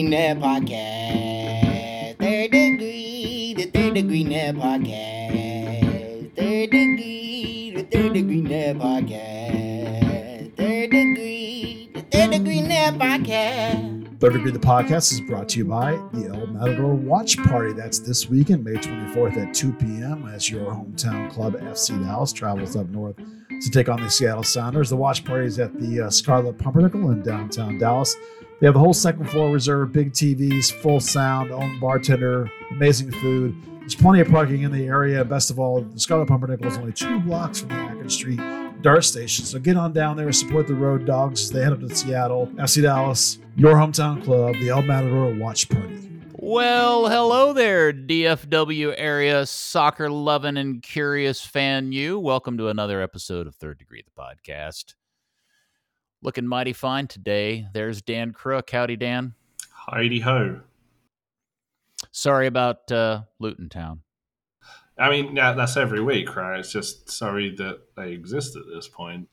Net Podcast. The Third Degree Net Podcast. The Third Degree Net Podcast. The Third Degree Net Podcast. Third Degree the Podcast is brought to you by the El Matador Watch Party. That's this weekend, May 24th at 2 p.m. as your hometown club, FC Dallas, travels up north to take on the Seattle Sounders. The watch party is at the Scarlet Pumpernickel in downtown Dallas. They have the whole second floor reserved, big TVs, full sound, own bartender, amazing food. There's plenty of parking in the area. Best of all, the Scarlet Pumpernickel is only 2 blocks from the Akron Street Dart Station. So get on down there, support the Road Dogs as they head up to Seattle, FC Dallas, your hometown club, the El Matador Watch Party. Well, hello there, DFW area soccer-loving and curious fan you. Welcome to another episode of Third Degree, the podcast. Looking mighty fine today. There's Dan Crook. Howdy, Dan. Heidi ho. Sorry about Luton Town. I mean, that's every week, right? It's just sorry that they exist at this point.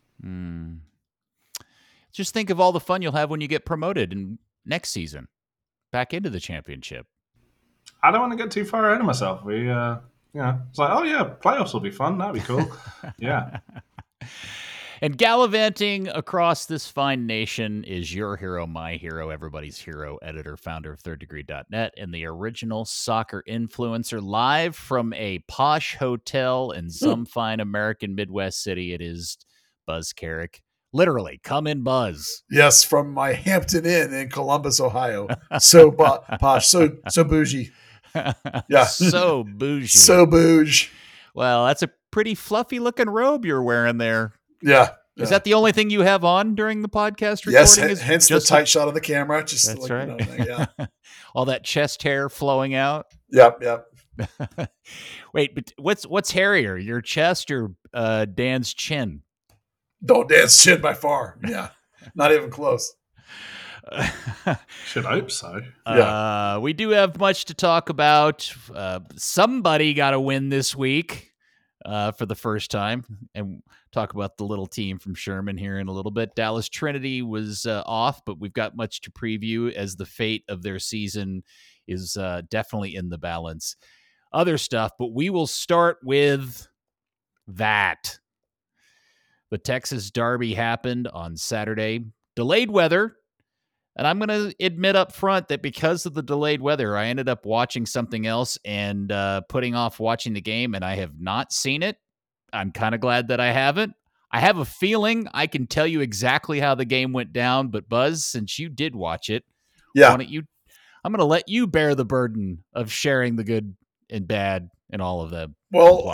Just think of all the fun you'll have when you get promoted in next season, back into the championship. I don't want to get too far ahead of myself. It's like, oh yeah, playoffs will be fun. That'd be cool. Yeah. And gallivanting across this fine nation is your hero, my hero, everybody's hero, editor, founder of thirddegree.net, and the original soccer influencer, live from a posh hotel in some fine American Midwest city. It is Buzz Carrick. Literally, come in, Buzz. Yes, from my Hampton Inn in Columbus, Ohio. So posh, so bougie. Yeah. So bougie. So bouge. Well, that's a pretty fluffy looking robe you're wearing there. Yeah. Is that the only thing you have on during the podcast recording? Yes, hence the tight shot of the camera. Just that's like, right. Yeah. All that chest hair flowing out. Yep. Wait, but what's hairier, your chest or Dan's chin? Don't Dan's chin by far. Yeah, not even close. Should hope so. Yeah. We do have much to talk about. Somebody got a win this week for the first time, and talk about the little team from Sherman here in a little bit. Dallas Trinity was off, but we've got much to preview as the fate of their season is definitely in the balance. Other stuff, but we will start with that. The Texas Derby happened on Saturday. Delayed weather. And I'm going to admit up front that because of the delayed weather, I ended up watching something else and putting off watching the game, and I have not seen it. I'm kind of glad that I haven't. I have a feeling I can tell you exactly how the game went down, but Buzz, since you did watch it, yeah, I'm going to let you bear the burden of sharing the good and bad and all of them. Well,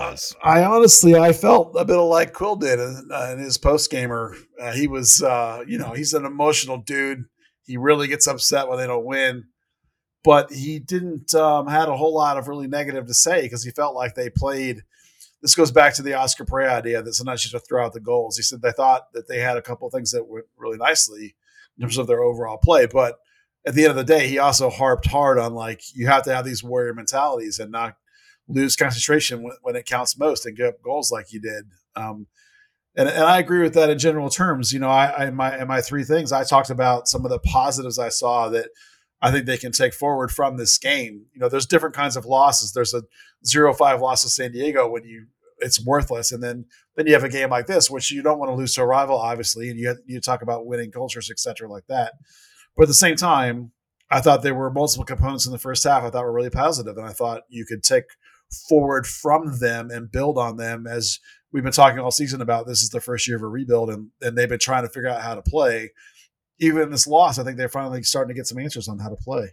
I felt a bit like Quill did in his post-gamer. He was, he's an emotional dude. He really gets upset when they don't win, but he didn't had a whole lot of really negative to say because he felt like they played. This goes back to the Oscar Pereira idea that sometimes you have to throw out the goals. He said they thought that they had a couple of things that went really nicely in terms of their overall play, but at the end of the day, he also harped hard on like you have to have these warrior mentalities and not lose concentration when it counts most and give up goals like you did. And I agree with that in general terms. You know, in my 3 things, I talked about some of the positives I saw that I think they can take forward from this game. You know, there's different kinds of losses. There's a 0-5 loss to San Diego when it's worthless. And then you have a game like this, which you don't want to lose to a rival, obviously. And you talk about winning cultures, et cetera, like that. But at the same time, I thought there were multiple components in the first half I thought were really positive. And I thought you could take forward from them and build on them. As we've been talking all season about, this is the first year of a rebuild, and they've been trying to figure out how to play. Even in this loss, I think they're finally starting to get some answers on how to play.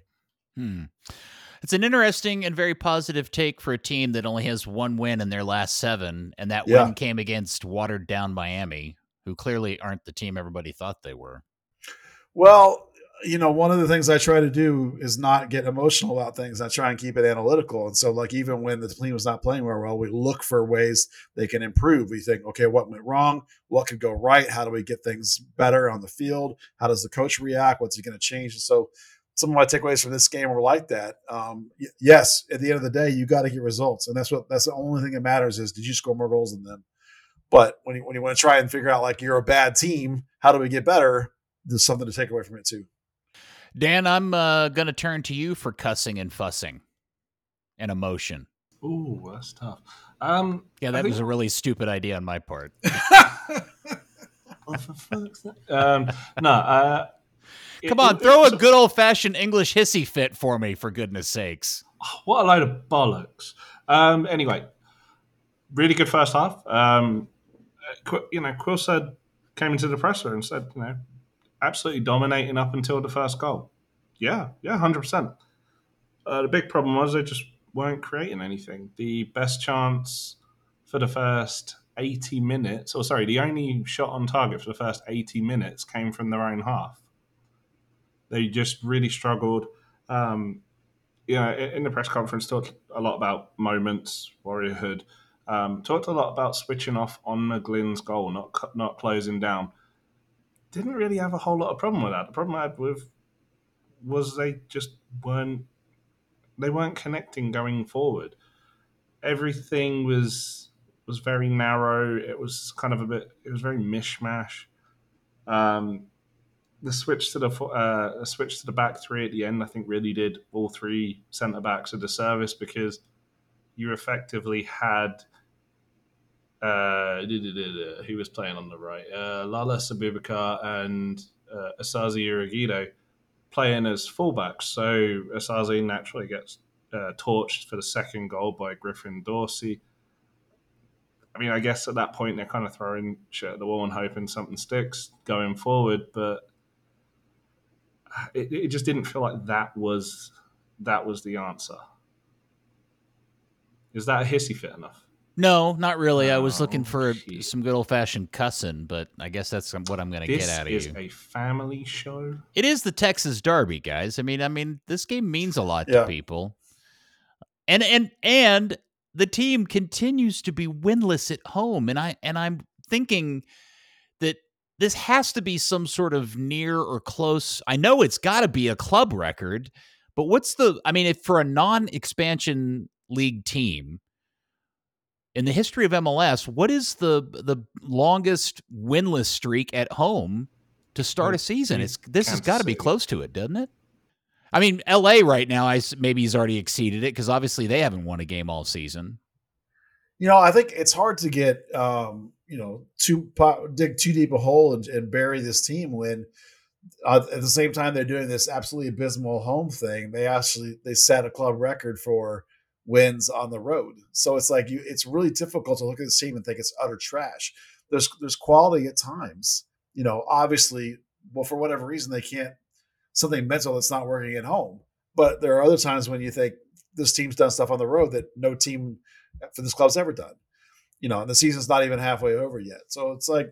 It's an interesting and very positive take for a team that only has 1 win in their last 7, and that win came against watered-down Miami, who clearly aren't the team everybody thought they were. Well, you know, one of the things I try to do is not get emotional about things. I try and keep it analytical. And so, like, even when the team was not playing very well, we look for ways they can improve. We think, okay, what went wrong? What could go right? How do we get things better on the field? How does the coach react? What's he going to change? And so some of my takeaways from this game were like that. Yes, at the end of the day, you got to get results. And that's the only thing that matters is, did you score more goals than them? But when you want to try and figure out, like, you're a bad team, how do we get better? There's something to take away from it too. Dan, I'm going to turn to you for cussing and fussing and emotion. Ooh, that's tough. Yeah, that was a really stupid idea on my part. No. Come on, throw a good old-fashioned English hissy fit for me, for goodness sakes. What a load of bollocks. Anyway, really good first half. Quill came into the presser and said, absolutely dominating up until the first goal. Yeah, 100%. The big problem was they just weren't creating anything. The best chance for the first 80 minutes, the only shot on target for the first 80 minutes came from their own half. They just really struggled. In the press conference, talked a lot about moments, warriorhood. Talked a lot about switching off on McGlynn's goal, not closing down. Didn't really have a whole lot of problem with that. The problem I had was they just weren't connecting going forward. Everything was very narrow. It was kind of it was very mishmash. The switch to the back three at the end, I think, really did all three centre backs a disservice, because you effectively had who was playing on the right, Lala Sabubakar and Asazi Irigido playing as fullbacks. So Asazi naturally gets torched for the second goal by Griffin Dorsey. I mean, I guess at that point they're kind of throwing shit at the wall and hoping something sticks going forward, but it just didn't feel like that was the answer. Is that a hissy fit enough? No, not really. I was looking for some good old-fashioned cussing, but I guess that's what I'm going to get out of you. This is a family show. It is the Texas Derby, guys. I mean, this game means a lot to people. And the team continues to be winless at home, and I'm thinking that this has to be some sort of near or close. I know it's got to be a club record, but if for a non-expansion league team in the history of MLS, what is the longest winless streak at home to start a season? This has got to be close to it, doesn't it? I mean, LA right now, maybe he's already exceeded it, because obviously they haven't won a game all season. I think it's hard to get dig too deep a hole and bury this team when at the same time they're doing this absolutely abysmal home thing. They set a club record for wins on the road. So it's like it's really difficult to look at this team and think it's utter trash. There's quality at times. Obviously, well, for whatever reason they can't, something mental that's not working at home. But there are other times when you think this team's done stuff on the road that no team for this club's ever done. And the season's not even halfway over yet. So it's like,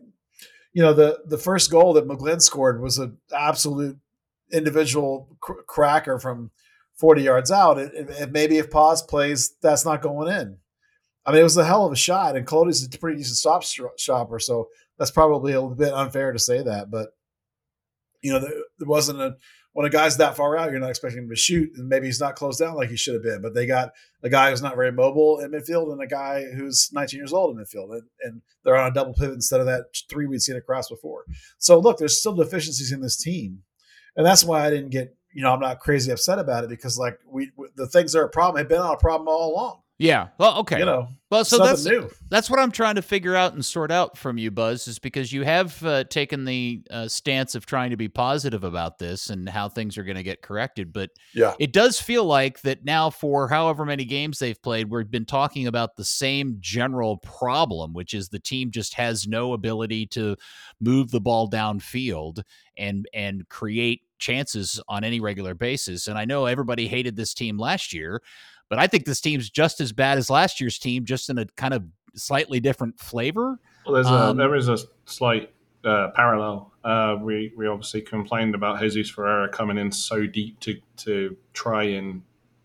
the first goal that McGlynn scored was an absolute individual cracker from 40 yards out. And maybe if Paz plays, that's not going in. I mean, it was a hell of a shot, and Cody's a pretty decent stopper, so that's probably a little bit unfair to say that. But, there wasn't when a guy's that far out, you're not expecting him to shoot, and maybe he's not closed down like he should have been. But they got a guy who's not very mobile in midfield and a guy who's 19 years old in midfield, and they're on a double pivot instead of that 3 we'd seen across before. So, look, there's still deficiencies in this team, and that's why I didn't get – I'm not crazy upset about it, because the things that are a problem have been a problem all along. Yeah. Well, okay. Well, so that's what I'm trying to figure out and sort out from you, Buzz, is because you have taken the stance of trying to be positive about this and how things are going to get corrected. But it does feel like that now, for however many games they've played, we've been talking about the same general problem, which is the team just has no ability to move the ball downfield and create chances on any regular basis. And I know everybody hated this team last year, but I think this team's just as bad as last year's team, just in a kind of slightly different flavor. Well, there is a slight parallel. We obviously complained about Jesus Ferreira coming in so deep to try and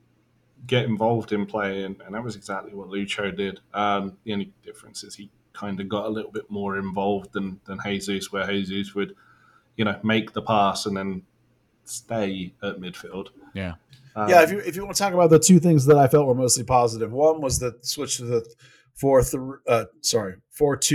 get involved in play, and that was exactly what Lucho did. The only difference is he kind of got a little bit more involved than Jesus, where Jesus would, make the pass and then stay at midfield. Yeah. If you want to talk about the two things that I felt were mostly positive, one was the switch to the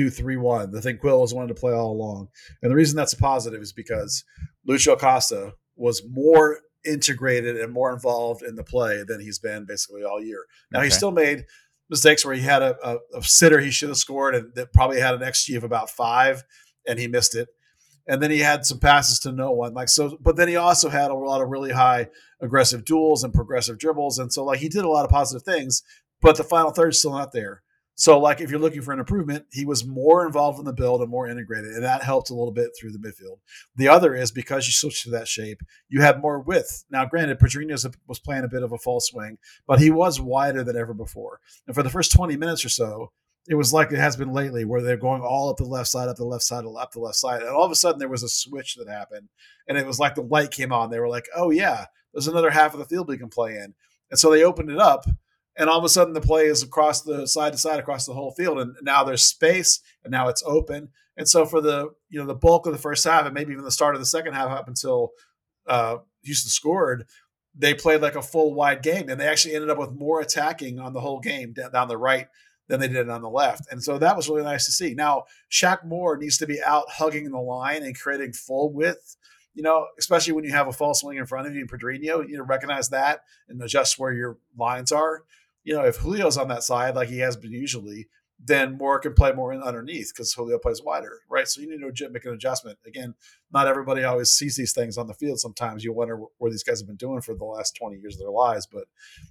4-2-3-1, the thing Quill has wanted to play all along. And the reason that's a positive is because Lucho Acosta was more integrated and more involved in the play than he's been basically all year. Now, he still made mistakes where he had a sitter he should have scored and that probably had an XG of about 5, and he missed it. And then he had some passes to no one, but then he also had a lot of really high aggressive duels and progressive dribbles, and so he did a lot of positive things, but the final third is still not there. So if you're looking for an improvement, he was more involved in the build and more integrated, and that helped a little bit through the midfield. The other is because you switched to that shape, you had more width. Now, granted, Pedrinho was playing a bit of a false swing, but he was wider than ever before. And for the first 20 minutes or so, it was like it has been lately, where they're going all up the left side, up the left side, up the left side. And all of a sudden there was a switch that happened. And it was like the light came on. They were like, oh, yeah, there's another half of the field we can play in. And so they opened it up. And all of a sudden the play is across the side to side, across the whole field. And now there's space, and now it's open. And so for the bulk of the first half, and maybe even the start of the second half up until Houston scored, they played like a full wide game. And they actually ended up with more attacking on the whole game down the right than they did on the left. And so that was really nice to see. Now, Shaq Moore needs to be out hugging the line and creating full width, especially when you have a false wing in front of you in Pedrinho, recognize that and adjust where your lines are. If Julio's on that side, like he has been usually, then Moore can play more underneath because Julio plays wider, right? So you need to make an adjustment. Again, not everybody always sees these things on the field. Sometimes you wonder where these guys have been doing for the last 20 years of their lives. But,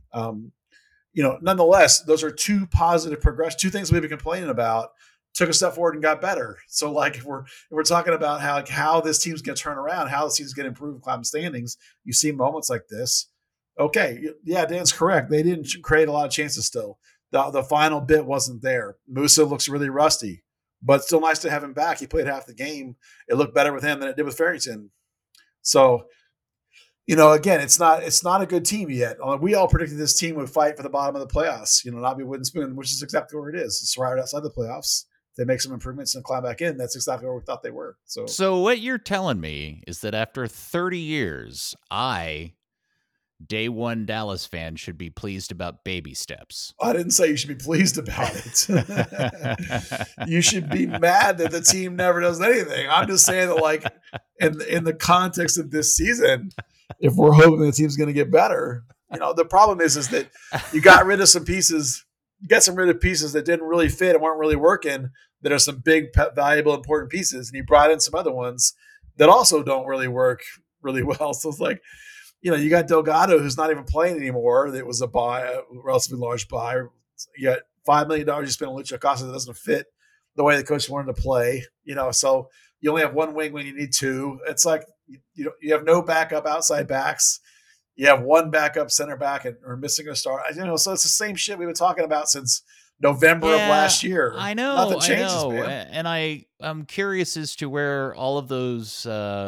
nonetheless, those are two positive progress. Two things we've been complaining about took a step forward and got better. So, if we're talking about how this team's going to turn around, how this team's going to improve, climb standings, you see moments like this. Okay, yeah, Dan's correct. They didn't create a lot of chances still. The final bit wasn't there. Musa looks really rusty, but still nice to have him back. He played half the game. It looked better with him than it did with Farrington. So, again, it's not a good team yet. We all predicted this team would fight for the bottom of the playoffs, not be wooden spoon, which is exactly where it is. It's right outside the playoffs. They make some improvements and climb back in. That's exactly where we thought they were. So what you're telling me is that after 30 years, Day one Dallas fan should be pleased about baby steps. I didn't say you should be pleased about it. You should be mad that the team never does anything. I'm just saying that, in the context of this season, if we're hoping the team's going to get better, the problem is that you got rid of some pieces, that didn't really fit and weren't really working. That are some big, valuable, important pieces, and you brought in some other ones that also don't really work really well. So it's like, you got Delgado, who's not even playing anymore. That was a relatively large buy. You got $5 million you spent on Lucho Acosta that doesn't fit the way the coach wanted to play. So you only have one wing when you need two. It's like you have no backup outside backs. You have one backup center back, and we're missing a star. So it's the same shit we've been talking about since November of last year. I know. Nothing changes, man. And I'm curious as to where all of those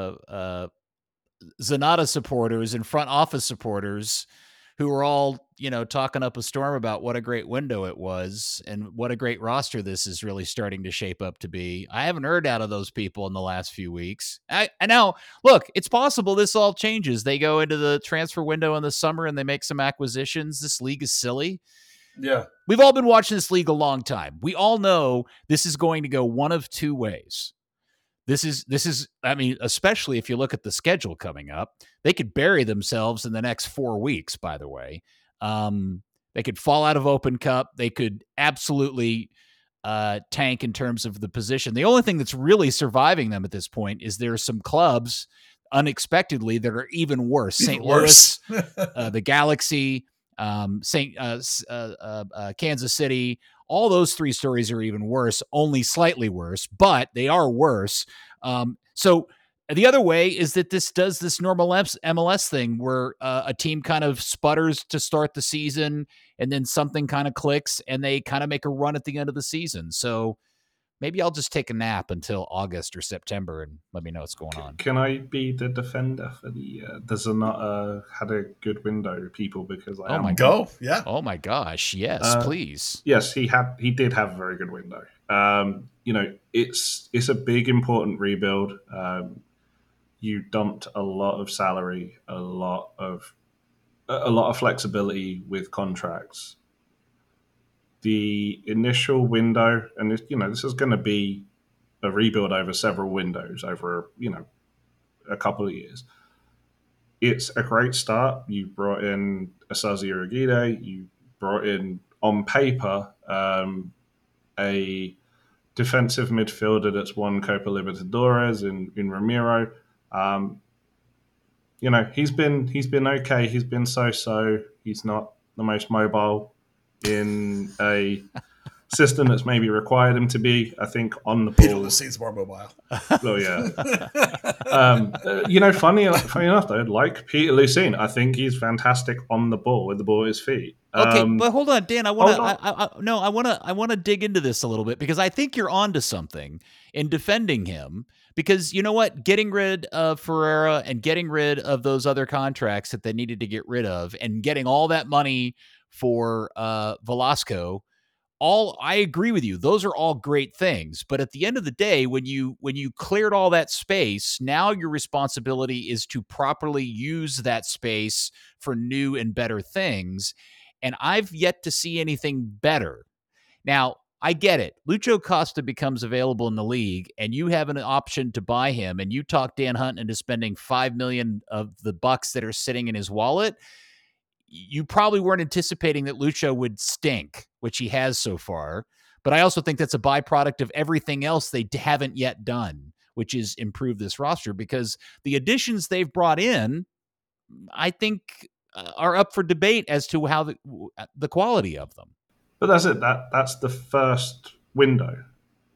Zanata supporters and front office supporters who were all, talking up a storm about what a great window it was and what a great roster this is really starting to shape up to be. I haven't heard out of those people in the last few weeks. I now, look, it's possible this all changes. They go into the transfer window in the summer and they make some acquisitions. This league is silly. Yeah. We've all been watching this league a long time. We all know this is going to go one of two ways. This is, especially if you look at the schedule coming up, they could bury themselves in the next 4 weeks, by the way. They could fall out of Open Cup. They could absolutely tank in terms of the position. The only thing that's really surviving them at this point is there are some clubs unexpectedly that are even worse. St. Louis, the Galaxy, Kansas City. All those three stories are even worse, only slightly worse, but they are worse. So the other way is that this does this normal MLS thing where a team kind of sputters to start the season and then something kind of clicks and they kind of make a run at the end of the season. So maybe I'll just take a nap until August or September and let me know what's going on. Can I be the defender for the Zanata had a good window people because I yeah. Oh my gosh, yes, please. Yes, he did have a very good window. It's a big important rebuild. You dumped a lot of salary, a lot of flexibility with contracts. The initial window, and this is going to be a rebuild over several windows over a couple of years. it's a great start. You brought in Asazi Urugide. You brought in, on paper, a defensive midfielder that's won Copa Libertadores in Ramiro. Um, he's been okay. He's been so. He's not the most mobile in a system that's maybe required him to be. I think on the Peter ball. Lucine's more mobile. Oh yeah. Funny enough though, like Peter Lucine, I think he's fantastic on the ball with the ball at his feet. Okay, but hold on, Dan. I want to dig into this a little bit because I think you're onto something in defending him. Because you know what, getting rid of Ferreira and getting rid of those other contracts that they needed to get rid of, and getting all that money for Velasco, I agree with you. Those are all great things. But at the end of the day, when you cleared all that space, now your responsibility is to properly use that space for new and better things. And I've yet to see anything better. Now, I get it. Lucho Costa becomes available in the league, and you have an option to buy him, and you talk Dan Hunt into spending $5 million of the bucks that are sitting in his wallet. You probably weren't anticipating that Lucho would stink, which he has so far. But I also think that's a byproduct of everything else they haven't yet done, which is improve this roster, because the additions they've brought in, I think, are up for debate as to how the quality of them. But that's it. That's the first window.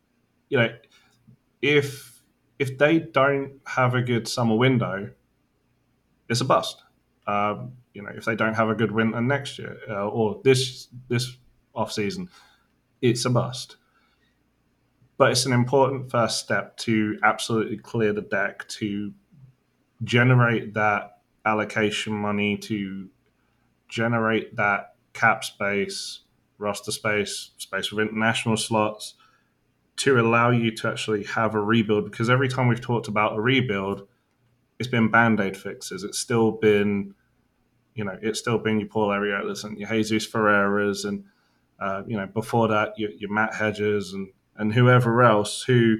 If they don't have a good summer window, it's a bust. If they don't have a good winter next year or this off season, it's a bust. But it's an important first step to absolutely clear the deck, to generate that allocation money, to generate that cap space, roster space with international slots, to allow you to actually have a rebuild. Because every time we've talked about a rebuild, it's been Band-Aid fixes. It's still been, your Paul Arriolas and your Jesus Ferreiras, and before that, your Matt Hedges and whoever else who,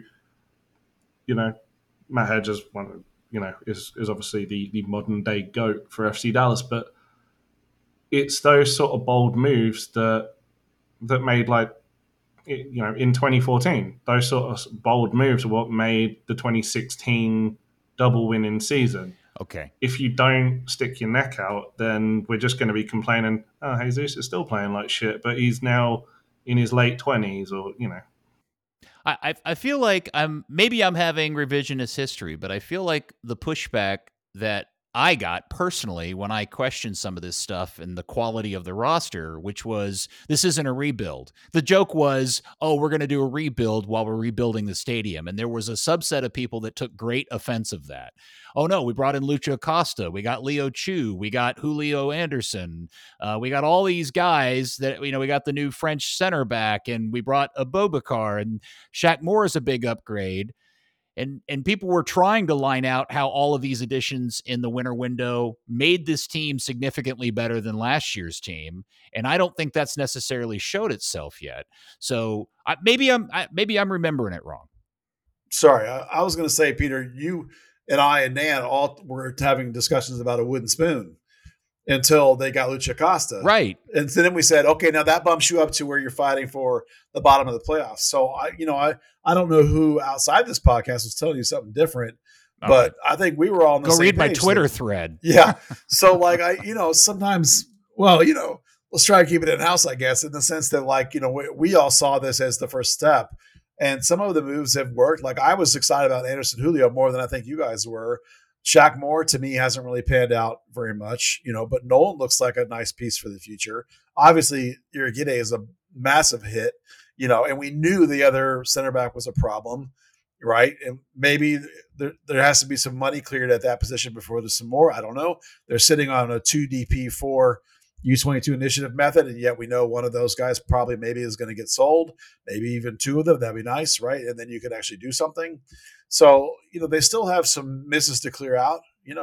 Matt Hedges, is obviously the modern day GOAT for FC Dallas, but it's those sort of bold moves that made, like, in 2014, those sort of bold moves are what made the 2016 double winning season. Okay. If you don't stick your neck out, then we're just going to be complaining, oh, Jesus is still playing like shit, but he's now in his late 20s, or, I feel like I'm having revisionist history, but I feel like the pushback that I got personally when I questioned some of this stuff and the quality of the roster, which was, this isn't a rebuild. The joke was, oh, we're going to do a rebuild while we're rebuilding the stadium. And there was a subset of people that took great offense of that. Oh no, we brought in Lucho Costa. We got Leo Chu. We got Julio Anderson. We got all these guys that, we got the new French center back, and we brought Abubakar, and Shaq Moore is a big upgrade. And people were trying to line out how all of these additions in the winter window made this team significantly better than last year's team. And I don't think that's necessarily showed itself yet. So maybe I'm remembering it wrong. Sorry, I was going to say, Peter, you and I and Nan all were having discussions about a wooden spoon until they got Lucho Costa. Right. And so then we said, okay, now that bumps you up to where you're fighting for the bottom of the playoffs. So I don't know who outside this podcast was telling you something different, but I think we were all on the same page. Go read my Twitter thread. Yeah. So like sometimes, let's try to keep it in house, I guess, in the sense that we all saw this as the first step. And some of the moves have worked. Like, I was excited about Anderson Julio more than I think you guys were. Shaq Moore, to me, hasn't really panned out very much, but Nolan looks like a nice piece for the future. Obviously, Urugide is a massive hit, and we knew the other center back was a problem, right? And maybe there has to be some money cleared at that position before there's some more. I don't know. They're sitting on a 2DP4 U22 initiative method, and yet we know one of those guys probably maybe is going to get sold, maybe even two of them. That'd be nice, right? And then you could actually do something. So, they still have some misses to clear out,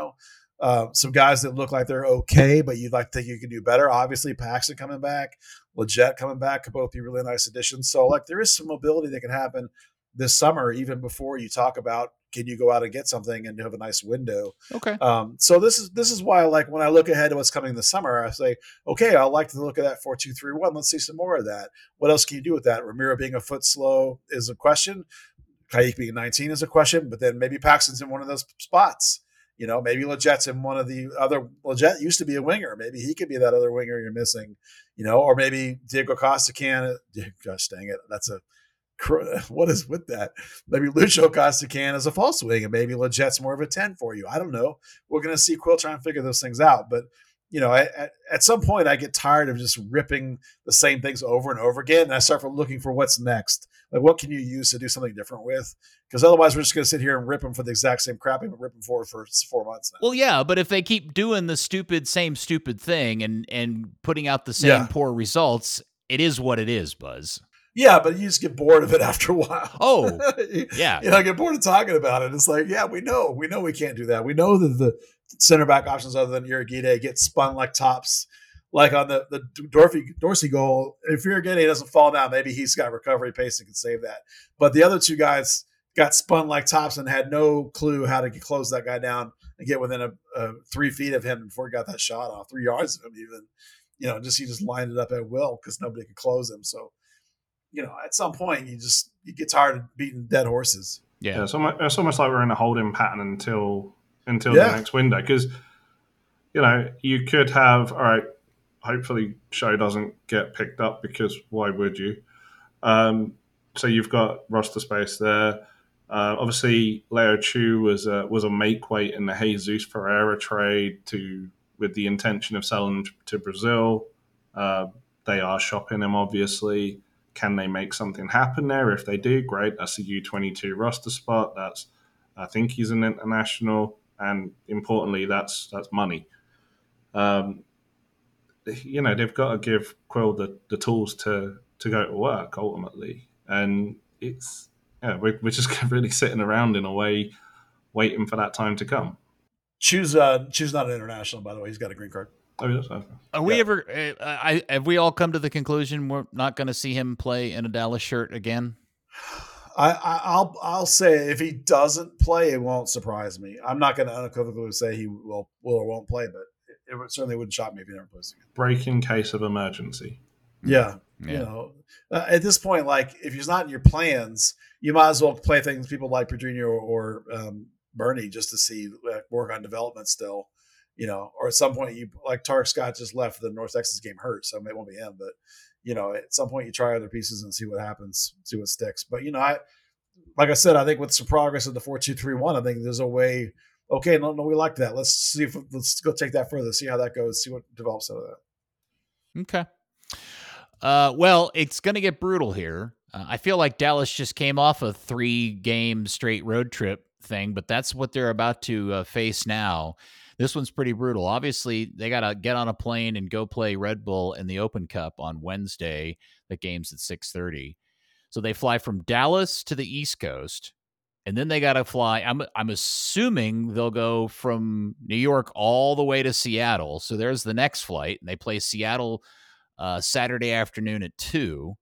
some guys that look like they're okay, but you'd like to think you can do better. Obviously, Paxton coming back, Leggett coming back could both be really nice additions. So, there is some mobility that can happen this summer, even before you talk about, can you go out and get something and have a nice window? Okay. So this is why, like, when I look ahead to what's coming this summer, I say, okay, I like to look at that 4-2-3-1. Let's see some more of that. What else can you do with that? Ramiro being a foot slow is a question. Kayik being 19 is a question, but then maybe Paxton's in one of those spots. Maybe Legette's in one of the other. Legette used to be a winger. Maybe he could be that other winger you're missing. Or maybe Diego Costa can. Gosh dang it, that's a. What is with that? Maybe Lucho Costa can as a false wing, and maybe Legette's more of a 10 for you. I don't know. We're going to see Quill try and figure those things out. But, at some point, I get tired of just ripping the same things over and over again, and I start looking for what's next. Like, what can you use to do something different with? Because otherwise, we're just going to sit here and rip them for the exact same crap we've been ripping for 4 months now. Well, yeah, but if they keep doing the same stupid thing and putting out the same poor results, it is what it is, Buzz. Yeah, but you just get bored of it after a while. Oh, yeah. I get bored of talking about it. It's like, yeah, we know we can't do that. We know that the center back options other than Iragide get spun like tops. Like on the Dorsey goal, if Iragide doesn't fall down, maybe he's got recovery pace and can save that. But the other two guys got spun like tops and had no clue how to close that guy down and get within a 3 feet of him before he got that shot off, 3 yards of him even. He just lined it up at will because nobody could close him. So, at some point you get tired of beating dead horses. Yeah, it's almost like we're in a holding pattern until the next window, because you could have, all right, hopefully Show doesn't get picked up, because why would you? So you've got roster space there. Obviously, Leo Chu was a make weight in the Jesus Ferreira trade with the intention of selling to Brazil. They are shopping him, obviously. Can they make something happen there? If they do, great. That's a U22 roster spot. I think he's an international, and importantly, that's money. They've got to give Quill the tools to go to work ultimately, and we're just really sitting around in a way, waiting for that time to come. Chu's not an international, by the way. He's got a green card. Oh, yes. Are we ever? Have we all come to the conclusion we're not going to see him play in a Dallas shirt again? I'll say if he doesn't play, it won't surprise me. I'm not going to unequivocally say he will or won't play, but it certainly wouldn't shock me if he never plays again. Break in case of emergency. Yeah. At this point, like, if he's not in your plans, you might as well play things people like Pedrinho or Bernie just to see, work on development still. Or at some point like Tarek Scott just left the North Texas game hurt, so it won't be him. But, at some point you try other pieces and see what happens, see what sticks. But, like I said, I think with some progress in the 4-2-3-1, I think there's a way. Okay, no, we like that. Let's go take that further, see how that goes, see what develops out of that. Okay. Well, it's going to get brutal here. I feel like Dallas just came off a 3-game straight road trip thing, but that's what they're about to face now. This one's pretty brutal. Obviously, they got to get on a plane and go play Red Bull in the Open Cup on Wednesday. The game's at 6:30. So they fly from Dallas to the East Coast, and then they got to fly. I'm assuming they'll go from New York all the way to Seattle. So there's the next flight, and they play Seattle Saturday afternoon at 2.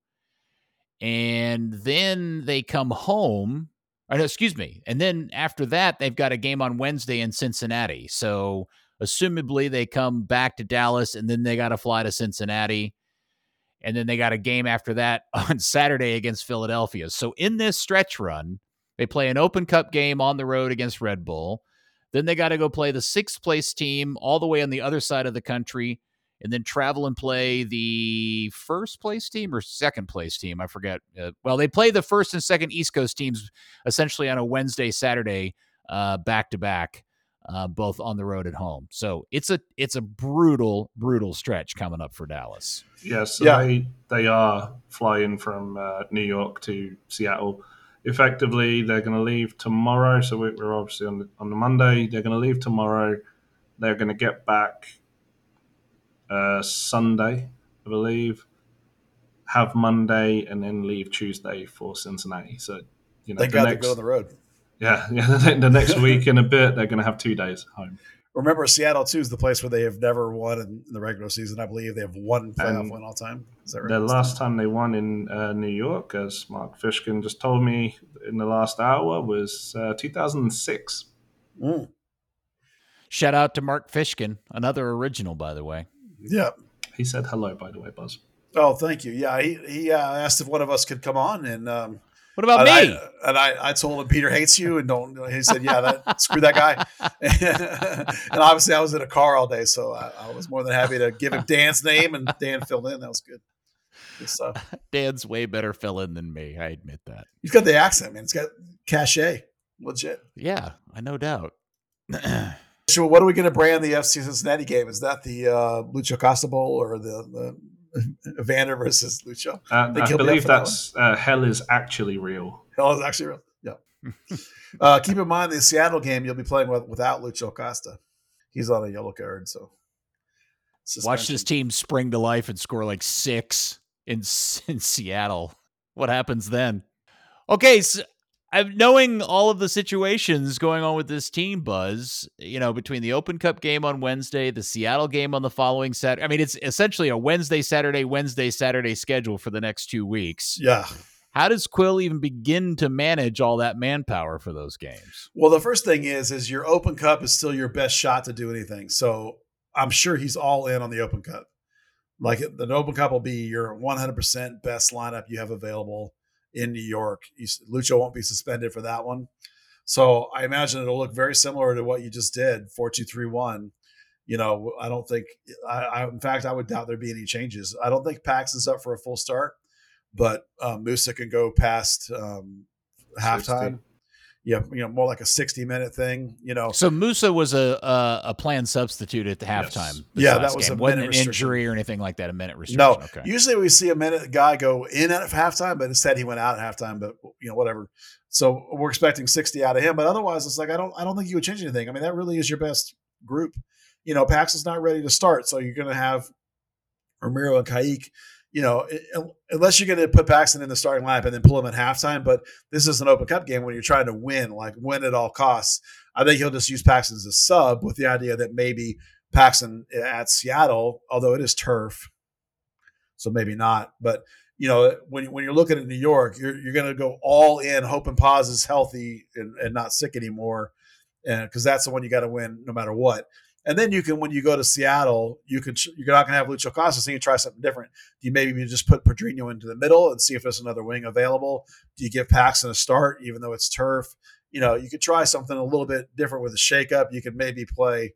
And then they come home. And then after that, they've got a game on Wednesday in Cincinnati. So assumably they come back to Dallas, and then they got to fly to Cincinnati. And then they got a game after that on Saturday against Philadelphia. So in this stretch run, they play an Open Cup game on the road against Red Bull. Then they got to go play the 6th place team all the way on the other side of the country, and then travel and play the 1st place team or 2nd place team. I forget. They play the 1st and 2nd East Coast teams essentially on a Wednesday, Saturday, back to back, both on the road at home. So it's a brutal, brutal stretch coming up for Dallas. Yes, they are flying from New York to Seattle. Effectively, they're going to leave tomorrow. So we're obviously on the Monday. They're going to leave tomorrow. They're going to get back Sunday, I believe, have Monday, and then leave Tuesday for Cincinnati. So, they got to go on the road. Yeah. The next week and a bit, they're going to have 2 days home. Remember, Seattle too is the place where they have never won in the regular season. I believe they have one playoff And win all time. Is that right? the last time they won in New York, as Mark Fishkin just told me in the last hour, was 2006. Mm. Shout out to Mark Fishkin, another original, by the way. Yeah. He said hello, by the way, Buzz. Oh, thank you. Yeah, he asked if one of us could come on, and what about me? I told him Peter hates you, and don't. He said, "Yeah, screw that guy." And obviously, I was in a car all day, so I was more than happy to give him Dan's name, and Dan filled in. That was good. Good stuff. Dan's way better fill-in than me. I admit that. He's got the accent, man. It's got cachet, legit. Yeah, I no doubt. So, what are we going to brand the FC Cincinnati game? Is that the Lucho Costa Bowl or the Evander versus Lucho? I believe that's Hell is Actually Real. Hell is Actually Real. Yeah. Keep in mind the Seattle game you'll be playing without Lucho Costa. He's on a yellow card, so watch this team spring to life and score like 6 in Seattle. What happens then? Okay, so knowing all of the situations going on with this team, Buzz, between the Open Cup game on Wednesday, the Seattle game on the following Saturday. I mean, it's essentially a Wednesday, Saturday schedule for the next 2 weeks. Yeah. How does Quill even begin to manage all that manpower for those games? Well, the first thing is your Open Cup is still your best shot to do anything. So I'm sure he's all in on the Open Cup. Like the Open Cup will be your 100% best lineup you have available in New York. Lucho won't be suspended for that one. So I imagine it'll look very similar to what you just did, 4-2-3-1. I don't think in fact, I would doubt there'd be any changes. I don't think Paxton's up for a full start, but Musa can go past halftime. 60. Yeah, more like a 60-minute thing. So Musa was a planned substitute at the halftime. Yes. Yeah, that was game. a wasn't minute an injury or anything like that. A minute restriction. No, okay. Usually we see a minute guy go in at halftime, but instead he went out at halftime. But whatever. So we're expecting 60 out of him, but otherwise it's like I don't think you would change anything. I mean, that really is your best group. Paxton's not ready to start, so you're going to have Ramiro and Kaique. Unless you're going to put Paxton in the starting lineup and then pull him at halftime. But this is an Open Cup game when you're trying to win at all costs. I think he'll just use Paxton as a sub with the idea that maybe Paxton at Seattle, although it is turf, so maybe not. But, when you're looking at New York, you're going to go all in, hoping Paz is healthy and not sick anymore, because that's the one you got to win no matter what. And then when you go to Seattle, you're not going to have Lucho Costa, so you can try something different. Do you maybe just put Pedrinho into the middle and see if there's another wing available? Do you give Paxton a start, even though it's turf? You could try something a little bit different with a shakeup. You could maybe play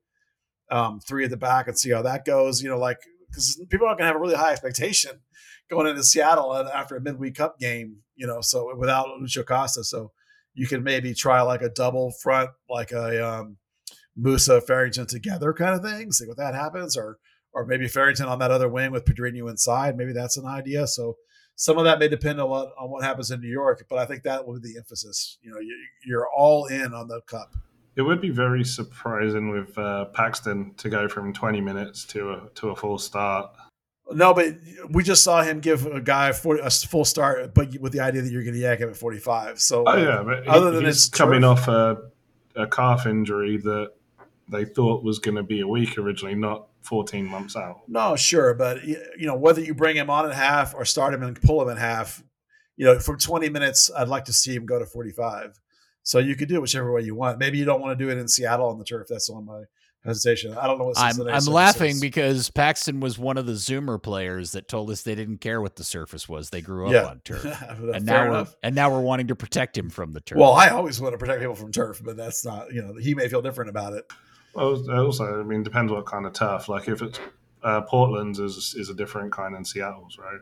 3 at the back and see how that goes. Because people aren't going to have a really high expectation going into Seattle after a midweek cup game. So without Lucho Costa, so you can maybe try like a double front, like a Musa Farrington together kind of thing. See what that happens, or maybe Farrington on that other wing with Pedrinho inside. Maybe that's an idea. So some of that may depend on what happens in New York, but I think that will be the emphasis. You're all in on the cup. It would be very surprising with Paxton to go from 20 minutes to a full start. No, but we just saw him give a guy a full start, but with the idea that you're going to yak him at 45. So, but other than he's coming off a calf injury that they thought was going to be a week originally, not 14 months out. No, sure. But, whether you bring him on at half or start him and pull him at half, for 20 minutes, I'd like to see him go to 45. So you could do it whichever way you want. Maybe you don't want to do it in Seattle on the turf. That's on my hesitation. I don't know what I'm laughing because Paxton was one of the Zoomer players that told us they didn't care what the surface was. They grew up on turf. and now we're wanting to protect him from the turf. Well, I always want to protect people from turf, but that's not, he may feel different about it. Well, also, depends what kind of turf. Like if it's Portland's is a different kind than Seattle's, right?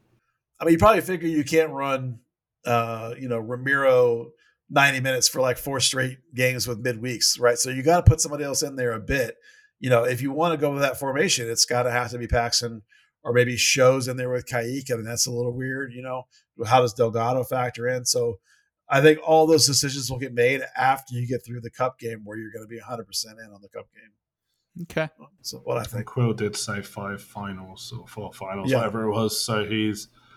I mean, you probably figure you can't run, Ramiro 90 minutes for like 4 straight games with midweeks, right? So you got to put somebody else in there a bit. If you want to go with that formation, it's got to have to be Paxton or maybe Shows in there with Kaique. I mean, that's a little weird, How does Delgado factor in? So I think all those decisions will get made after you get through the cup game where you're going to be 100% in on the cup game. Okay. So what I think. Quill did say 5 finals or 4 finals, whatever it was. So he's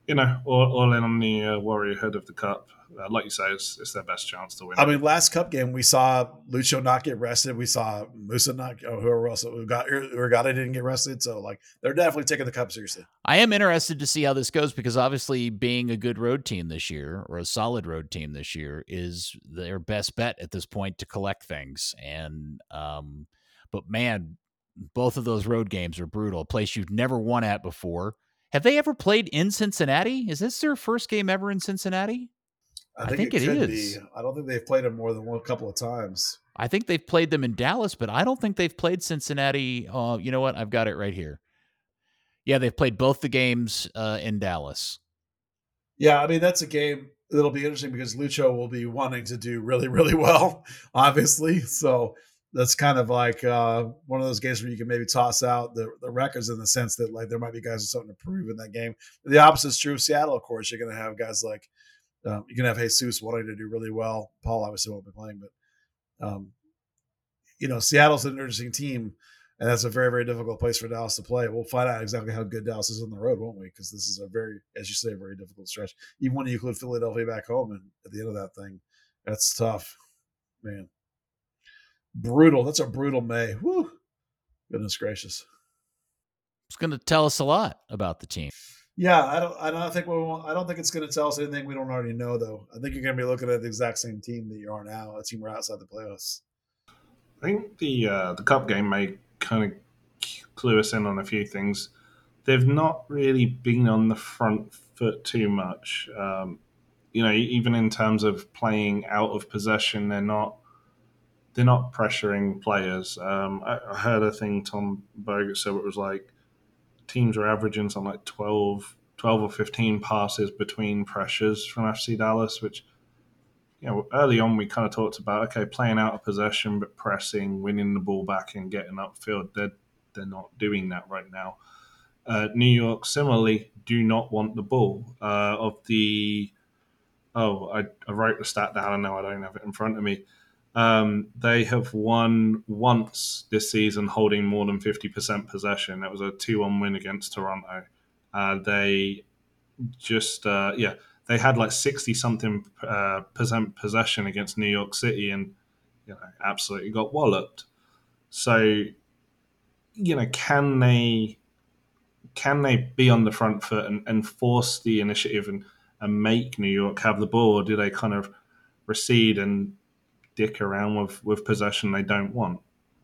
all in on the Warrior Hood of the Cup. Like you say, it's their best chance to win. I mean, last Cup game we saw Lucho not get rested. We saw Musa not. Whoever else Urgata didn't get rested. So like they're definitely taking the Cup seriously. I am interested to see how this goes because obviously being a good road team this year or a solid road team this year is their best bet at this point to collect things. And but man, both of those road games are brutal. A place you've never won at before. Have they ever played in Cincinnati? Is this their first game ever in Cincinnati? I think it could be. I don't think they've played them more than a couple of times. I think they've played them in Dallas, but I don't think they've played Cincinnati. You know what? I've got it right here. Yeah, they've played both the games in Dallas. Yeah, I mean, that's a game that'll be interesting because Lucho will be wanting to do really, really well, obviously. So that's kind of like one of those games where you can maybe toss out the records in the sense that like there might be guys with something to prove in that game. The opposite is true of Seattle, of course. You're going to have guys like you can have Jesus wanting to do really well. Paul obviously won't be playing, but Seattle's an interesting team, and that's a very, very difficult place for Dallas to play. We'll find out exactly how good Dallas is on the road, won't we? Because this is a very, as you say, very difficult stretch. Even when you include Philadelphia back home, and at the end of that thing, that's tough, man. Brutal. That's a brutal May. Whew. Goodness gracious. It's going to tell us a lot about the team. Yeah, I don't think it's going to tell us anything we don't already know, though. I think you're going to be looking at the exact same team that you are now, a team right outside the playoffs. I think the Cup game may kind of clue us in on a few things. They've not really been on the front foot too much. Even in terms of playing out of possession, they're not pressuring players. I heard a thing Tom Bogut said it was like teams are averaging something like 12 or 15 passes between pressures from FC Dallas, which early on we kind of talked about, okay, playing out of possession, but pressing, winning the ball back and getting upfield. They're not doing that right now. New York, similarly, do not want the ball. I wrote the stat down, and now I don't have it in front of me. They have won once this season holding more than 50% possession. That was a 2-1 win against Toronto. They just, they had like 60-something percent possession against New York City and absolutely got walloped. So, can they be on the front foot and force the initiative and make New York have the ball, or do they kind of recede and dick around with possession they don't want?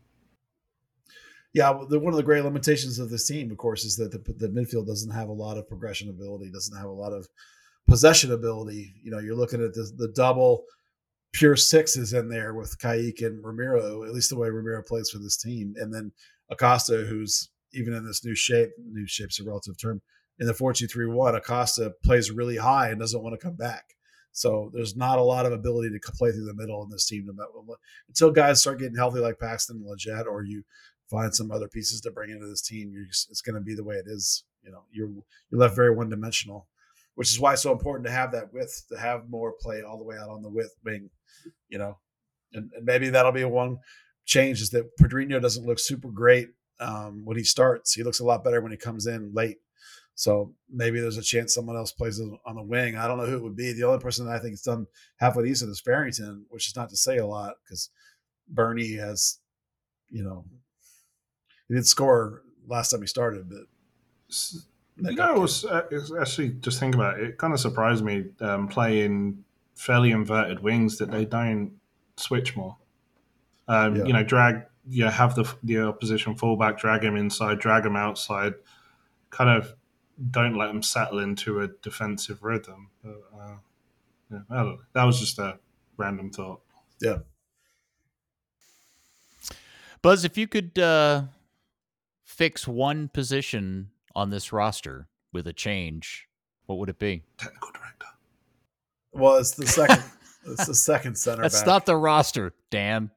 Yeah, one of the great limitations of this team, of course, is that the midfield doesn't have a lot of progression ability, doesn't have a lot of possession ability. You're looking at the double pure sixes in there with Kayik and Ramiro, at least the way Ramiro plays for this team. And then Acosta, who's even in this new shape's a relative term, in the 4-2-3-1, Acosta plays really high and doesn't want to come back. So there's not a lot of ability to play through the middle in this team until guys start getting healthy like Paxton and Lletget, or you find some other pieces to bring into this team. It's going to be the way it is. You're left very one-dimensional, which is why it's so important to have that width, to have more play all the way out on the width wing, and maybe that'll be one change is that Pedrinho doesn't look super great when he starts. He looks a lot better when he comes in late. So maybe there's a chance someone else plays on the wing. I don't know who it would be. The only person that I think has done halfway decent is Farrington, which is not to say a lot because Bernie has, he did score last time he started, but it's actually just think about it. It kind of surprised me playing fairly inverted wings that they don't switch more. Have the opposition fullback, drag him inside, drag him outside, kind of don't let them settle into a defensive rhythm. But, I don't know. That was just a random thought. Yeah. Buzz, if you could fix one position on this roster with a change, what would it be? Technical director. Well, it's the second. It's the second center. That's back. not the roster, Dan.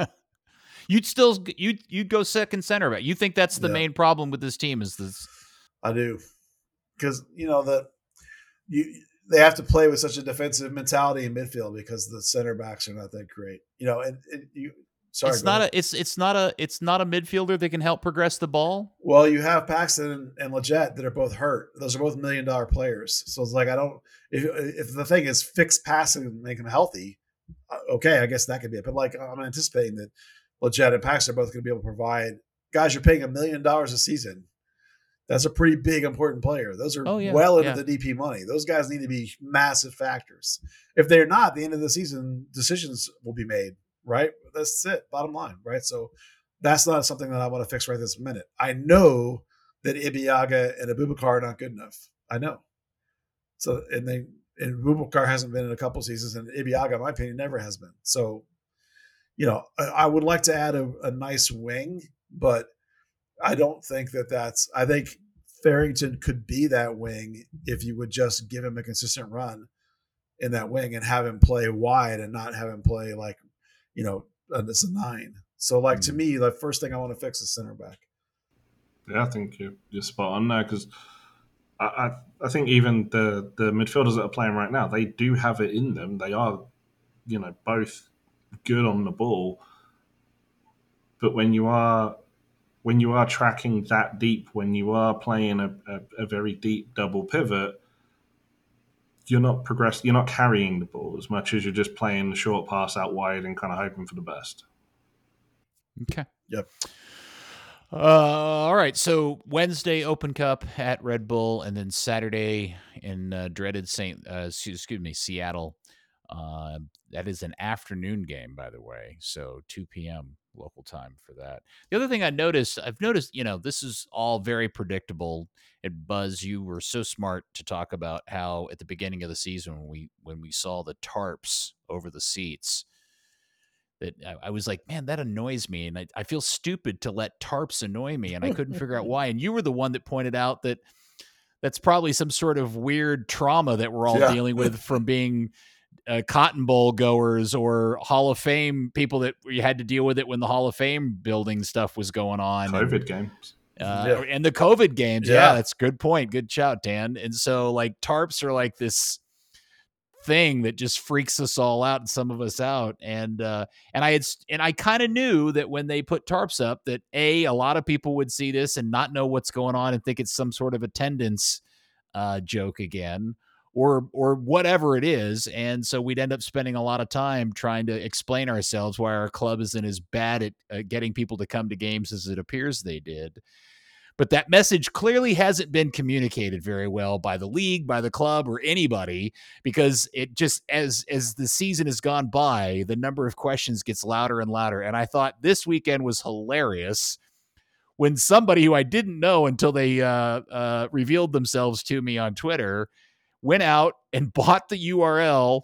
You'd go second center back. You think that's the main problem with this team? Is this? I do, because they have to play with such a defensive mentality in midfield because the center backs are not that great. And Sorry, it's not a midfielder that can help progress the ball. Well, you have Paxton and Leggett that are both hurt. Those are both $1 million players. So it's like if the thing is fix passing and make them healthy, okay, I guess that could be it. But like I'm anticipating that Leggett and Paxton are both going to be able to provide. Guys, you're paying $1 million a season. That's a pretty big, important player. Those are well into the DP money. Those guys need to be massive factors. If they're not, at the end of the season, decisions will be made, right? That's it, bottom line, right? So that's not something that I want to fix right this minute. I know that Ibeagha and Abubakar are not good enough. I know. So, and Abubakar hasn't been in a couple seasons, and Ibeagha, in my opinion, never has been. So, I would like to add a nice wing, but I don't think I think Farrington could be that wing if you would just give him a consistent run in that wing and have him play wide and not have him play like, as a 9. So like to me, the first thing I want to fix is center back. Yeah, I think you're spot on there because I think even the midfielders that are playing right now, they do have it in them. They are, both good on the ball. But when you are tracking that deep, when you are playing a very deep double pivot, you're not carrying the ball as much as you're just playing the short pass out wide and kind of hoping for the best. Okay. Yep. All right. So Wednesday Open Cup at Red Bull, and then Saturday in dreaded Seattle. That is an afternoon game, by the way. So 2 p.m. local time for that. The other thing I've noticed, this is all very predictable. And Buzz, you were so smart to talk about how at the beginning of the season when we saw the tarps over the seats, that I was like, man, that annoys me. And I feel stupid to let tarps annoy me. And I couldn't figure out why. And you were the one that pointed out that that's probably some sort of weird trauma that we're all dealing with from being Cotton Bowl goers or Hall of Fame people that we had to deal with it when the Hall of Fame building stuff was going on. COVID games. And the COVID games. Yeah, that's a good point. Good shout, Dan. And so like tarps are like this thing that just freaks us all out and some of us out. And I kind of knew that when they put tarps up that a lot of people would see this and not know what's going on and think it's some sort of attendance joke again or whatever it is. And so we'd end up spending a lot of time trying to explain ourselves why our club isn't as bad at getting people to come to games as it appears they did. But that message clearly hasn't been communicated very well by the league, by the club, or anybody, because it just, as the season has gone by, the number of questions gets louder and louder. And I thought this weekend was hilarious when somebody who I didn't know until they revealed themselves to me on Twitter went out and bought the URL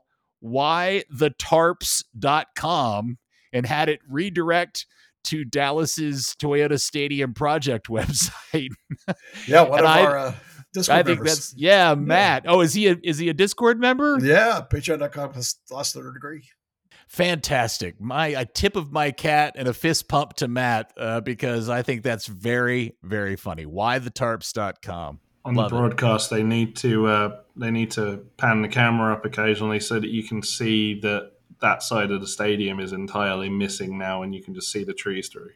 whythetarps.com and had it redirect to Dallas's Toyota Stadium project website. Yeah, one of our Discord members. Matt. Oh, is he a Discord member? Yeah, patreon.com/3rd-degree. Fantastic. A tip of my cat and a fist pump to Matt because I think that's very, very funny. Whythetarps.com. On the broadcast, they need to pan the camera up occasionally so that you can see that side of the stadium is entirely missing now, and you can just see the trees through.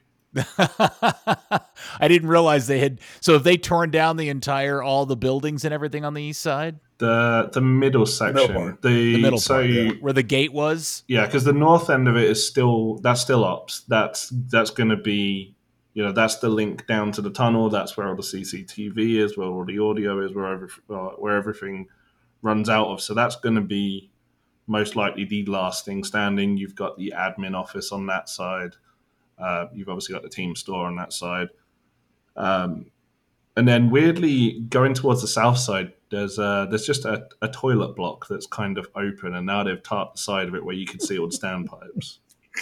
I didn't realize they had. So have they torn down all the buildings and everything on the east side? The middle section, the middle part, where the gate was. Yeah, because the north end of it is still up. That's going to be, that's the link down to the tunnel. That's where all the CCTV is, where all the audio is, where everything runs out of. So that's going to be most likely the last thing standing. You've got the admin office on that side. You've obviously got the team store on that side. And then weirdly, going towards the south side, there's just a toilet block that's kind of open, and now they've tarped the side of it where you can see all the standpipes.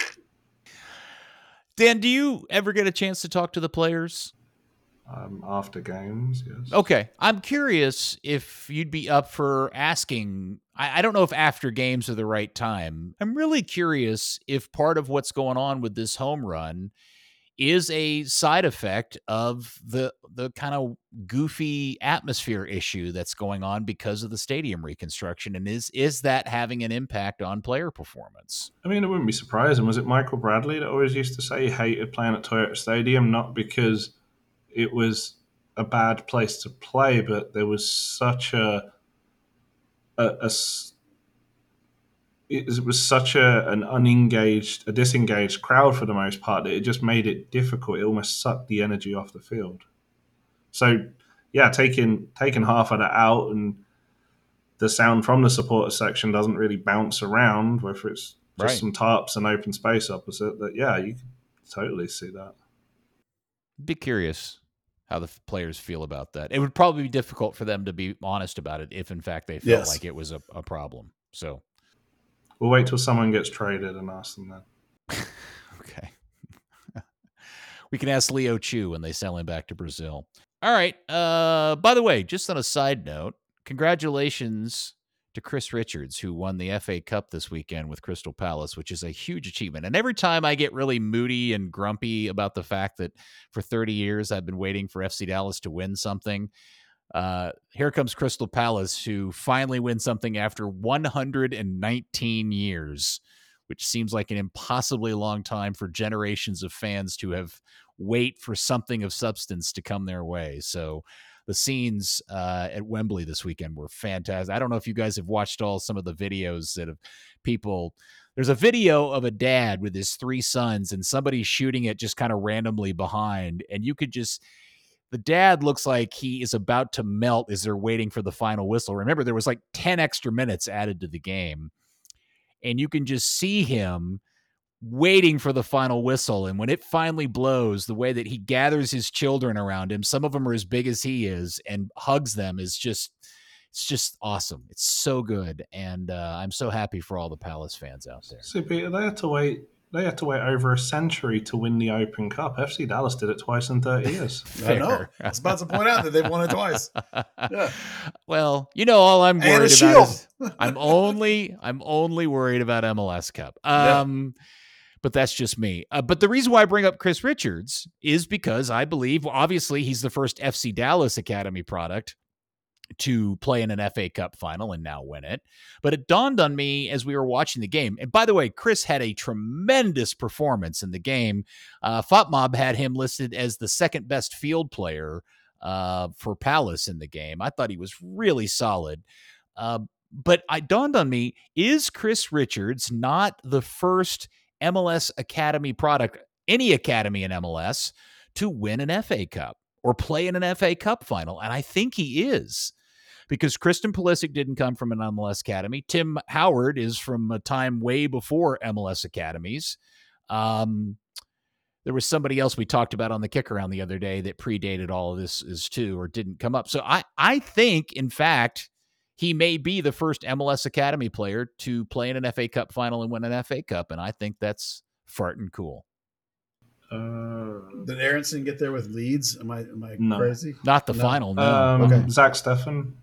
Dan, do you ever get a chance to talk to the players? After games, yes. Okay. I'm curious if you'd be up for asking. I don't know if after games are the right time. I'm really curious if part of what's going on with this home run is a side effect of the kind of goofy atmosphere issue that's going on because of the stadium reconstruction. And is that having an impact on player performance? I mean, it wouldn't be surprising. Was it Michael Bradley that always used to say he hated playing at Toyota Stadium, not because it was a bad place to play, but there was such a it was such an unengaged, a disengaged crowd for the most part that it just made it difficult. It almost sucked the energy off the field. So, yeah, taking half of that out, and the sound from the supporter section doesn't really bounce around, whether it's just some tarps and open space opposite. That, yeah, you can totally see that. Be curious how the players feel about that. It would probably be difficult for them to be honest about it if, in fact, they felt like it was a problem. So we'll wait till someone gets traded and ask them that. Okay. We can ask Leo Chu when they sell him back to Brazil. All right. By the way, just on a side note, congratulations to Chris Richards, who won the FA Cup this weekend with Crystal Palace, which is a huge achievement. And every time I get really moody and grumpy about the fact that for 30 years I've been waiting for FC Dallas to win something, here comes Crystal Palace, who finally wins something after 119 years, which seems like an impossibly long time for generations of fans to have wait for something of substance to come their way. So the scenes at Wembley this weekend were fantastic. I don't know if you guys have watched some of the videos that have people. There's a video of a dad with his 3 sons and somebody shooting it just kind of randomly behind. And you could just, the dad looks like he is about to melt as they're waiting for the final whistle. Remember, there was like 10 extra minutes added to the game. And you can just see him waiting for the final whistle. And when it finally blows, the way that he gathers his children around him, some of them are as big as he is, and hugs them is just, it's just awesome. It's so good. And I'm so happy for all the Palace fans out there. So, Peter, they had to wait over a century to win the Open Cup. FC Dallas did it twice in 30 years. I know. I was about to point out that they've won it twice. Yeah. Well, all I'm worried about is I'm only worried about MLS Cup. But that's just me. But the reason why I bring up Chris Richards is because I believe, obviously, he's the first FC Dallas Academy product to play in an FA Cup final and now win it. But it dawned on me as we were watching the game. And by the way, Chris had a tremendous performance in the game. FotMob had him listed as the second best field player for Palace in the game. I thought he was really solid. But it dawned on me, is Chris Richards not the first MLS Academy product, any academy in MLS, to win an FA Cup or play in an FA Cup final? And I think he is, because Christian Pulisic didn't come from an MLS Academy. Tim Howard is from a time way before MLS Academies. There was somebody else we talked about on the Kick Around the other day that predated all of this too, or didn't come up. So I think, in fact, he may be the first MLS Academy player to play in an FA Cup final and win an FA Cup, and I think that's farting cool. Did Aronson get there with Leeds? Am I no. crazy? Not the final, no. Okay. Zach Steffen.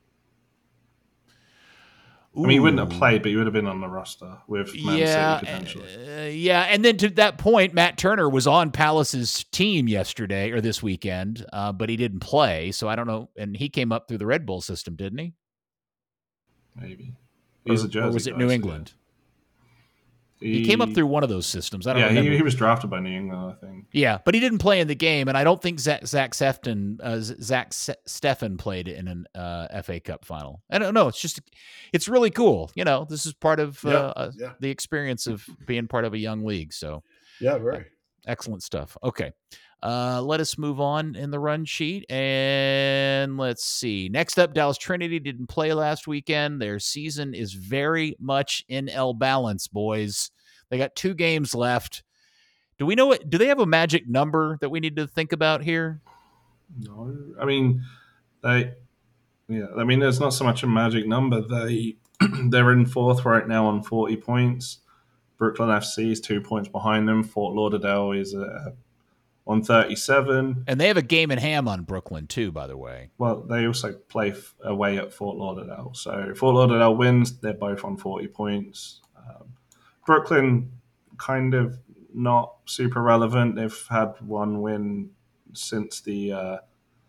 Ooh. I mean, he wouldn't have played, but he would have been on the roster with Man City potentially. And then to that point, Matt Turner was on Palace's team yesterday or this weekend, but he didn't play, so I don't know. And he came up through the Red Bull system, didn't he? Maybe. He's a Jersey or was it guy, New England? He came up through one of those systems. I don't remember. He was drafted by New England, I think. Yeah, but he didn't play in the game, and I don't think Zach Steffen played in an FA Cup final. I don't know. It's really cool. This is part of the experience of being part of a young league. So, yeah, very excellent stuff. Okay. Let us move on in the run sheet, and let's see. Next up, Dallas Trinity didn't play last weekend. Their season is very much in el balance, boys. They got 2 games left. Do we know what? Do they have a magic number that we need to think about here? No, I mean there's not so much a magic number. They're in 4th right now on 40 points. Brooklyn FC is 2 points behind them. Fort Lauderdale is on 37. And they have a game in hand on Brooklyn, too, by the way. Well, they also play away at Fort Lauderdale. So Fort Lauderdale wins. They're both on 40 points. Brooklyn kind of not super relevant. They've had one win since the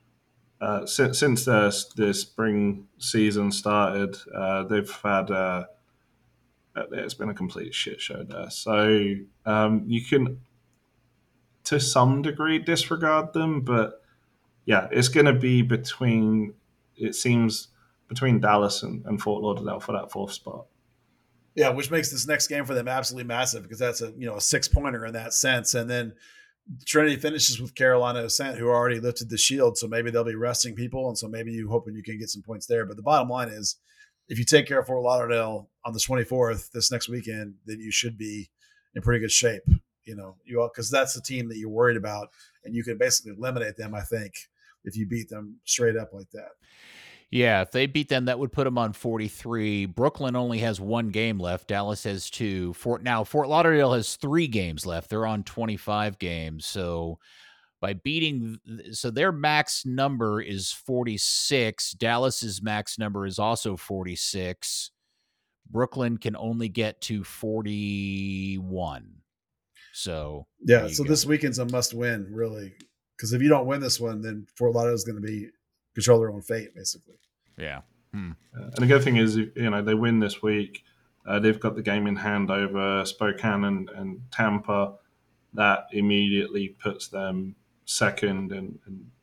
the spring season started. They've had it's been a complete shit show there. So you can, to some degree, disregard them, but yeah, it's going to be between. It seems between Dallas and Fort Lauderdale for that fourth spot. Yeah, which makes this next game for them absolutely massive because that's a 6-pointer in that sense. And then Trinity finishes with Carolina Ascent, who already lifted the shield, so maybe they'll be resting people, and so maybe you hoping you can get some points there. But the bottom line is, if you take care of Fort Lauderdale on the 24th this next weekend, then you should be in pretty good shape. Because that's the team that you're worried about, and you can basically eliminate them. I think if you beat them straight up like that. Yeah, if they beat them, that would put them on 43. Brooklyn only has 1 game left. Dallas has 2. Fort Lauderdale has 3 games left. They're on 25 games. So by beating, so their max number is 46. Dallas's max number is also 46. Brooklyn can only get to 41. So yeah, so this weekend's a must win, really, because if you don't win this one, then Fort Lauderdale is going to be control their own fate, basically. Yeah. And the good thing is, they win this week. They've got the game in hand over Spokane and Tampa. That immediately puts them second, and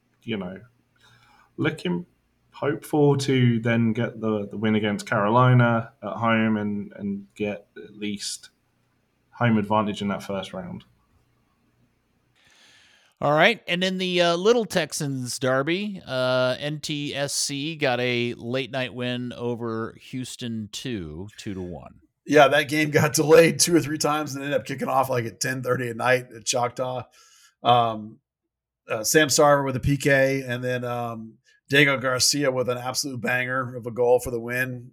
looking hopeful to then get the win against Carolina at home and get at least home advantage in that first round. All right. And in the Little Texans derby, NTSC got a late night win over Houston 2-1. Yeah, that game got delayed 2 or 3 times and ended up kicking off like at 10:30 at night at Choctaw. Sam Sarver with a PK, and then Diego Garcia with an absolute banger of a goal for the win.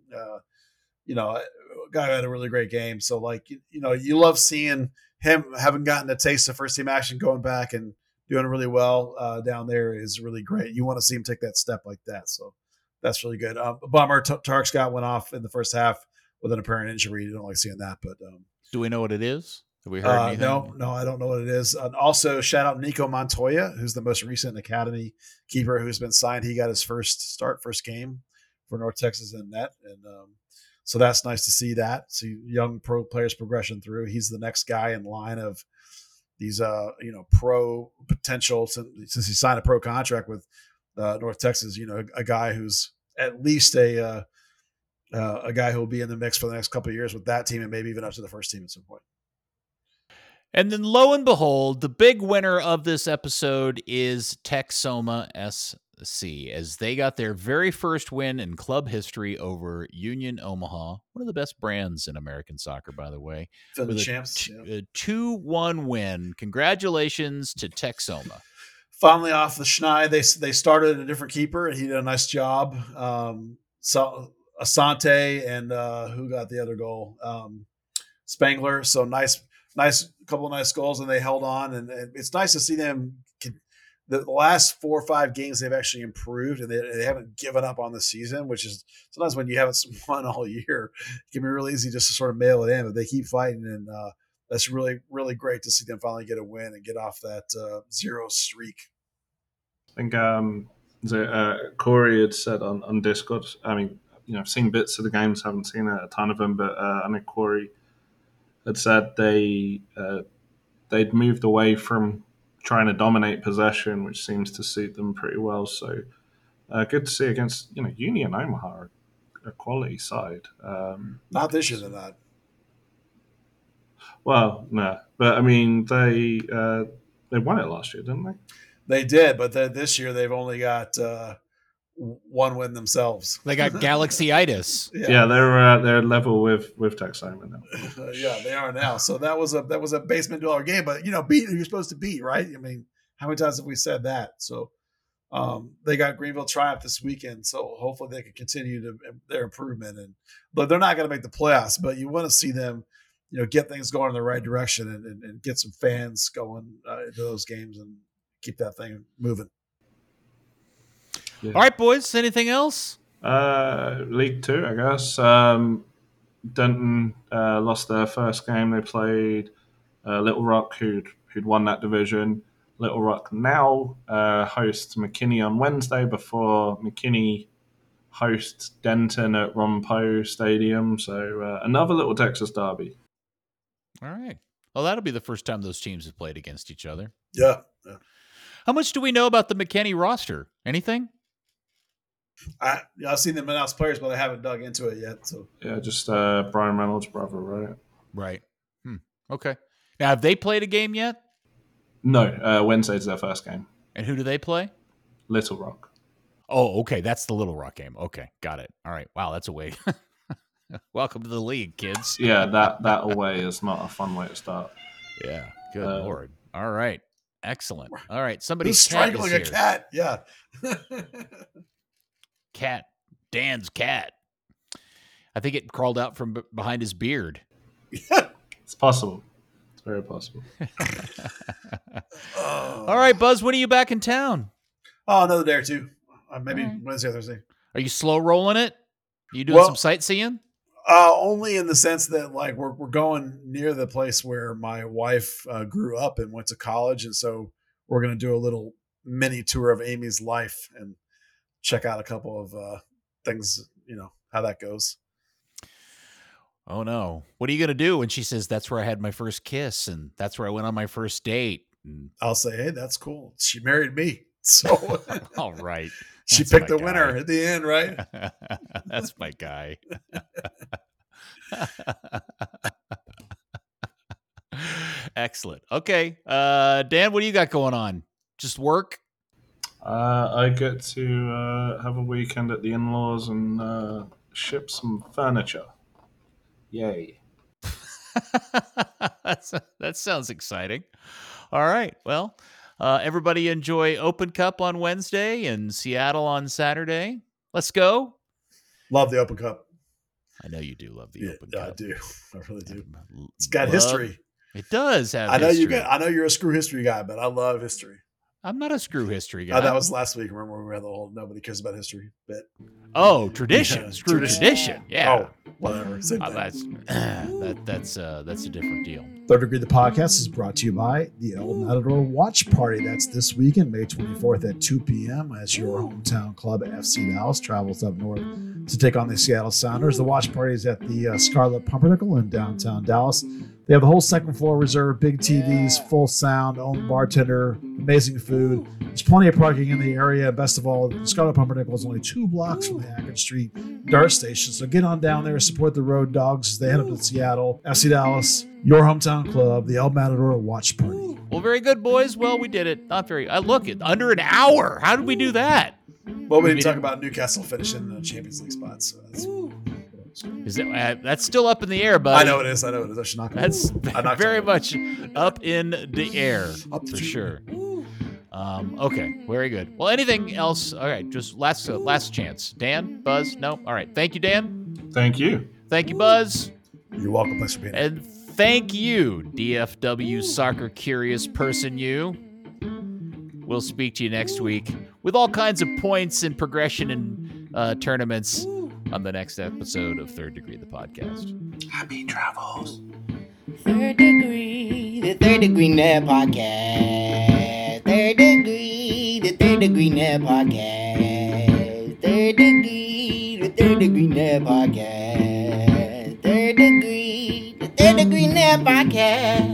Guy had a really great game. So, you love seeing him having gotten a taste of first team action, going back and doing really well down there is really great. You want to see him take that step like that. So that's really good. Bummer, Tarek Scott went off in the first half with an apparent injury. You don't like seeing that, but do we know what it is? Have we heard anything? No, I don't know what it is. And also, shout out Nico Montoya, who's the most recent academy keeper who's been signed. He got his first game for North Texas in net, and so that's nice to see that. See young pro players progression through. He's the next guy in line of these pro potential since he signed a pro contract with North Texas. A guy who's at least a guy who will be in the mix for the next couple of years with that team and maybe even up to the first team at some point. And then lo and behold, the big winner of this episode is Texoma SC, as they got their very first win in club history over Union Omaha, one of the best brands in American soccer, by the way. The champs. A 2-1 win. Congratulations to Texoma. Finally off the schneid. They started a different keeper, and he did a nice job. So Asante and who got the other goal? Spangler. So nice couple of nice goals, and they held on, and it's nice to see them. The last 4 or 5 games they've actually improved, and they haven't given up on the season, which is sometimes when you haven't won all year, it can be really easy just to sort of mail it in, but they keep fighting, and that's really, really great to see them finally get a win and get off that 0 streak. I think Corey had said on Discord, I mean, I've seen bits of the games, haven't seen a ton of them, but I think Corey had said they'd moved away from trying to dominate possession, which seems to suit them pretty well. So good to see against Union Omaha, a quality side. Not this year, they're not. Well, no, but I mean they won it last year, didn't they? They did, but this year they've only got 1 win themselves. They got Galaxyitis. Yeah, they're level with Texoma now. Yeah, they are now. So that was a basement dweller game, but beat who you're supposed to beat, right? I mean, how many times have we said that? So they got Greenville Triumph this weekend, so hopefully they can continue their improvement. But they're not going to make the playoffs, but you want to see them, get things going in the right direction and get some fans going into those games and keep that thing moving. Yeah. All right, boys. Anything else? League 2, I guess. Denton lost their first game. They played Little Rock, who'd won that division. Little Rock now hosts McKinney on Wednesday before McKinney hosts Denton at Ron Poe Stadium. So another little Texas derby. All right. Well, that'll be the first time those teams have played against each other. Yeah. How much do we know about the McKinney roster? Anything? I've seen them announce players, but I haven't dug into it yet. So Yeah, just Brian Reynolds' brother, right? Right. Okay. Now, have they played a game yet? No, Wednesday's their first game. And who do they play? Little Rock. Oh, okay. That's the Little Rock game. Okay. Got it. All right. Wow, that's a way. Welcome to the league, kids. Yeah, that away is not a fun way to start. Yeah. Good Lord. All right. Excellent. All right. Somebody's who's strangling a cat? Yeah. Cat. Dan's cat. I think it crawled out from behind his beard. It's possible. It's very possible. All right, Buzz, when are you back in town? Oh, another day or two. Maybe right. Wednesday or Thursday. Are you slow rolling it? Are you doing some sightseeing? Only in the sense that like we're going near the place where my wife grew up and went to college, and so we're going to do a little mini tour of Amy's life and check out a couple of things. You know how that goes. Oh no! What are you going to do when she says that's where I had my first kiss and that's where I went on my first date? And I'll say, hey, that's cool. She married me, so all right. She That's picked my the winner guy. at the end, right? That's my guy. Excellent. Okay. Dan, what do you got going on? Just work? I get to have a weekend at the in-laws and ship some furniture. Yay. That sounds exciting. All right. Well, everybody enjoy Open Cup on Wednesday and Seattle on Saturday. Let's go. Love the Open Cup. I know you do love the Open Cup. I do. I really do. It's got history. It does have I know history. I know you're a screw history guy, but I love history. I'm not a screw history guy. That was last week. Remember when we had the whole nobody cares about history bit? Oh, tradition. Yeah, Screw tradition. Yeah. Oh, whatever. Same thing. That's a different deal. Third Degree, the podcast, is brought to you by the El Matador Watch Party. That's this weekend, May 24th at 2 p.m. as your hometown club, FC Dallas, travels up north to take on the Seattle Sounders. The watch party is at the Scarlet Pumpernickel in downtown Dallas. They have the whole second floor reserved, big TVs, full sound, own bartender, amazing food. There's plenty of parking in the area. Best of all, the Scarlet Pumpernickel is only 2 blocks from the Akron Street Dart Station. So get on down there, support the Road Dogs as they head up to Seattle. FC Dallas, your hometown club, the El Matador Watch Party. Well, very good, boys. Well, we did it. Not very. Look, under an hour. How did we do that? Well, we didn't talk about Newcastle finishing the Champions League spots. So that's still up in the air, buddy. I know it is. I should knock That's very much up in the air Up for to- sure. Okay, very good. Well, anything else? All right, just last chance. Dan, Buzz, no. All right, thank you, Dan. Thank you. Thank you, Buzz, You're welcome. Thanks for being here. and thank you, DFW soccer curious person. You. We'll speak to you next week with all kinds of points and progression and tournaments on the next episode of Third Degree, the podcast. Happy travels. Third Degree, the Third Degree Net Podcast. Third Degree, the Third Degree Net Podcast. Third Degree, the Third Degree Net Podcast. Third Degree, the Third Degree Net Podcast.